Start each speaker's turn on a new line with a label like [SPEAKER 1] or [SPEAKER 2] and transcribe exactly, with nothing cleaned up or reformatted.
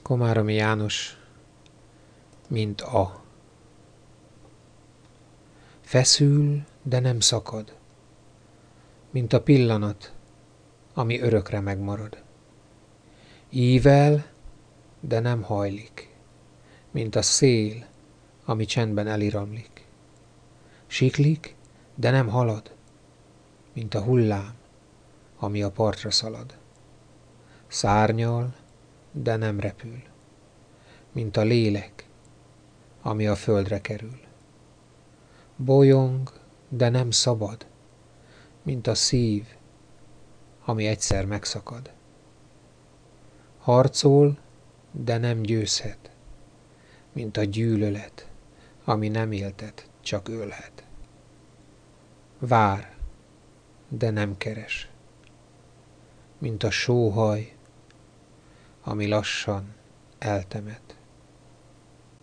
[SPEAKER 1] Komáromi János, mint a. Feszül, de nem szakad, mint a pillanat, ami örökre megmarad. Ível, de nem hajlik, mint a szél, ami csendben eliramlik. Siklik, de nem halad, mint a hullám, ami a partra szalad. Szárnyal, de nem repül, mint a lélek, ami a földre kerül. Bolyong, de nem szabad, mint a szív, ami egyszer megszakad. Harcol, de nem győzhet, mint a gyűlölet, ami nem éltet, csak ölhet. Vár, de nem keres, mint a sóhaj, ami lassan eltemet.